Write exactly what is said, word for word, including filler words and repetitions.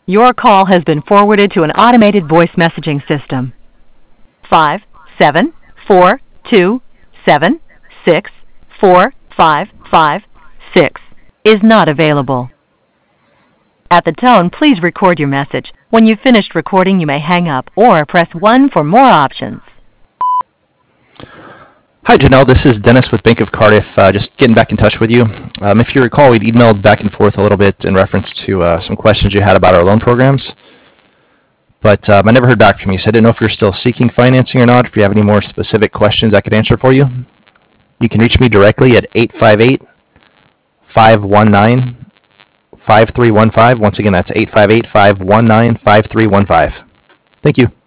Your call has been forwarded to an automated voice messaging system. Five seven four two seven six four five five six is not available. At the tone, please record your message. When you've finished recording, you may hang up or press one for more options. Hi, Janelle. This is Dennis with Bank of Cardiff. Uh, just getting back in touch with you. Um, if you recall, we'd emailed back and forth a little bit in reference to uh, some questions you had about our loan programs. But um, I never heard back from you, so I didn't know if you're still seeking financing or not. If you have any more specific questions I could answer for you, you can reach me directly at eight five eight, five one nine, five three one five. Once again, that's eight five eight, five one nine, five three one five. Thank you.